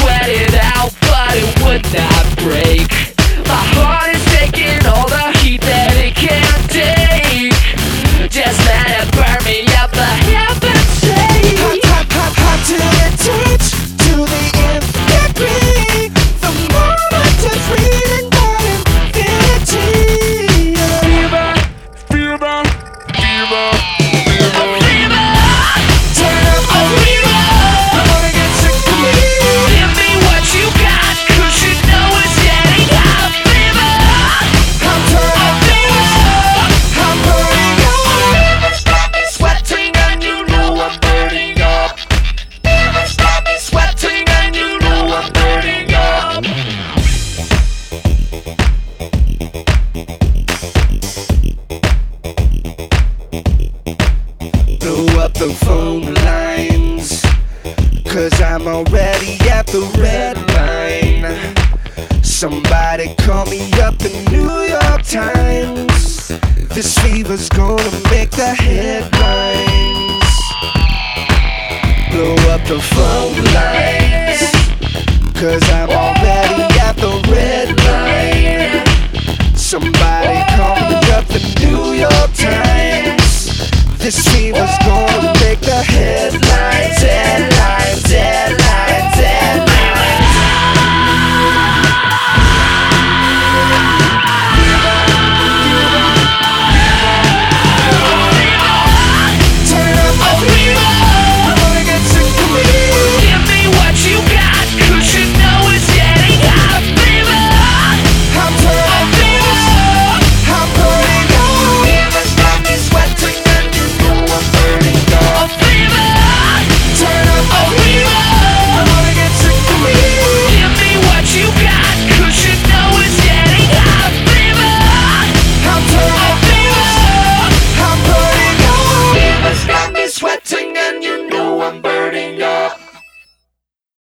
sweat it out, but it would not break. My heart is taking all the heat that it can't take. Just let it burn me up the heaven sake. Hot to the touch, to the infinity. The moment is reading by infinity. Fever, fever, fever, fever. Turn up the fever. I wanna get sick of me. Give me what you got, 'cause you know it's getting hot. Fever, I'm turning up fever. I'm burning up. sweating and you know I'm burning up. Sweating and you know I'm burning up. Blow up the phone lines, 'cause I'm already at the red line. Somebody call me up the New York Times. This fever's gonna make the headlines. Blow up the phone lines, 'cause I'm already at the red line. Somebody call me up the New York Times. This fever's gonna make the headlines.